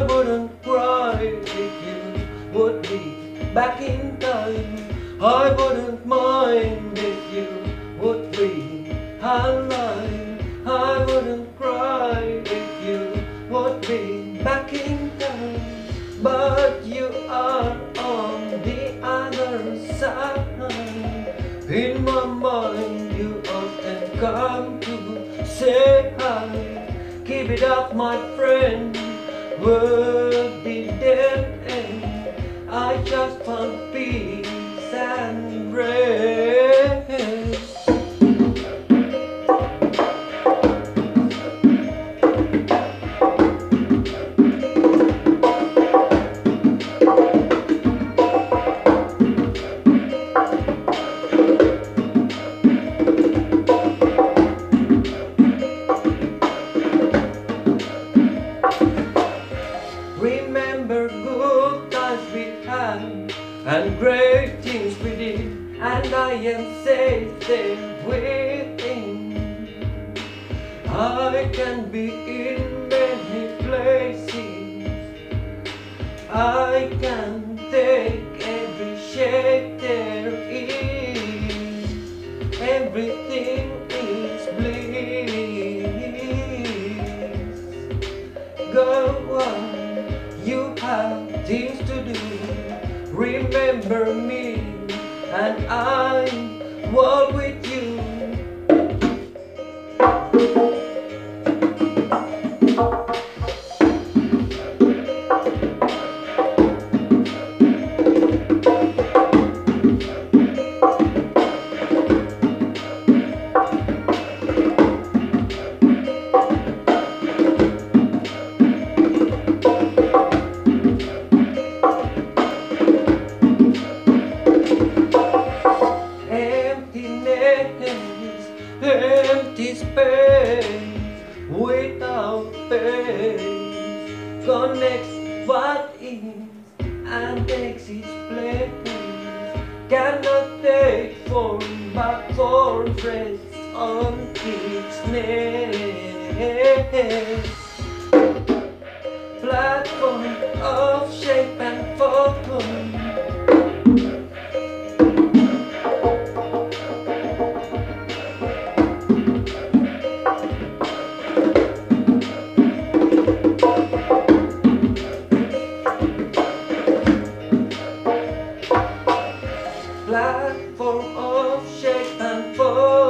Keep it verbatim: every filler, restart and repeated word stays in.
wouldn't cry if you would be back in time. I wouldn't mind if you would be alive. I wouldn't cry if you would be back in time. But you are on the other side. In my mind you often come to say hi. Keep it up, my friend, would be dead end. I just found peace and rest. Remember good times we had and great things we did, and I am safe there within. I can be in many places. I can take every shape there is. Everything is bliss. Go on. You have things to do. Remember me, and I walk with you. Empty space without face connects what is and takes its place. Cannot take form but form rests on its nest. Platform of shape and form. Platform of shape and form.